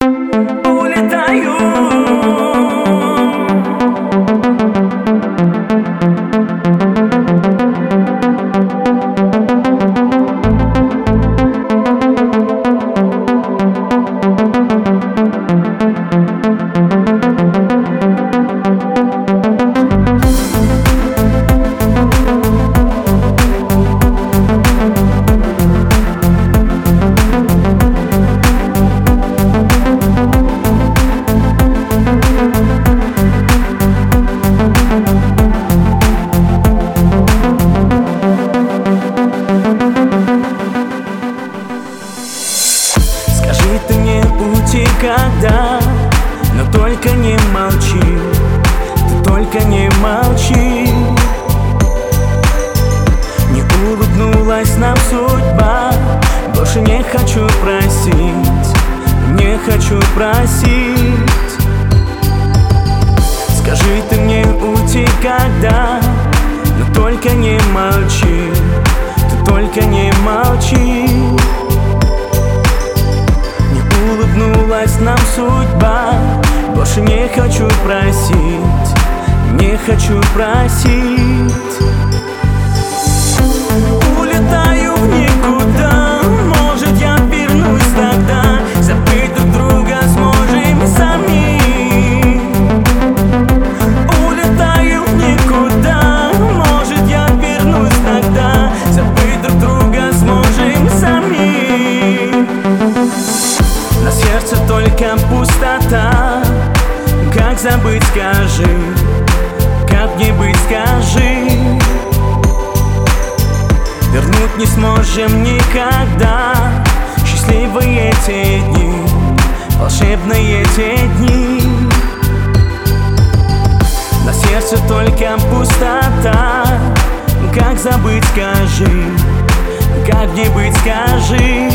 улетаю. Скажи ты мне уйти когда, но только не молчи, ты только не молчи. Не улыбнулась нам судьба, больше не хочу просить, не хочу просить. Скажи ты мне уйти когда, но только не молчи, ты только не молчи. Улыбнулась нам судьба, больше не хочу просить, не хочу просить. Улетаю в никуда, может я вернусь тогда, забыть друг друга сможем сами. Улетаю в никуда, может я вернусь тогда, забыть друг друга сможем сами. На сердце только пустота, как забыть, скажи, как мне быть, скажи. Вернуть не сможем никогда счастливые те дни, волшебные те дни. На сердце только пустота, как забыть, скажи, как мне быть, скажи.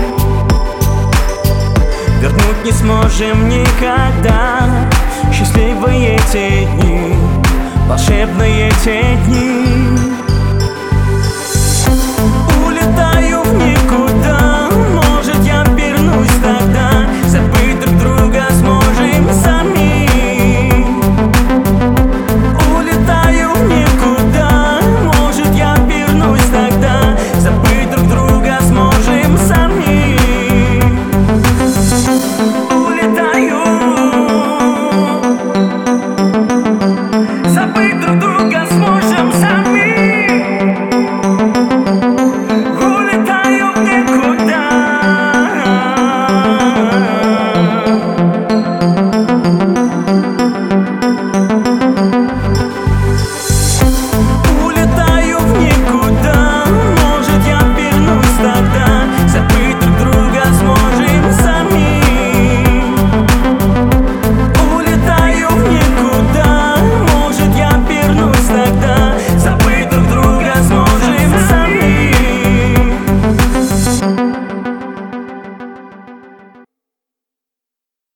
Вернуть не сможем никогда счастливые те дни, волшебные те дни.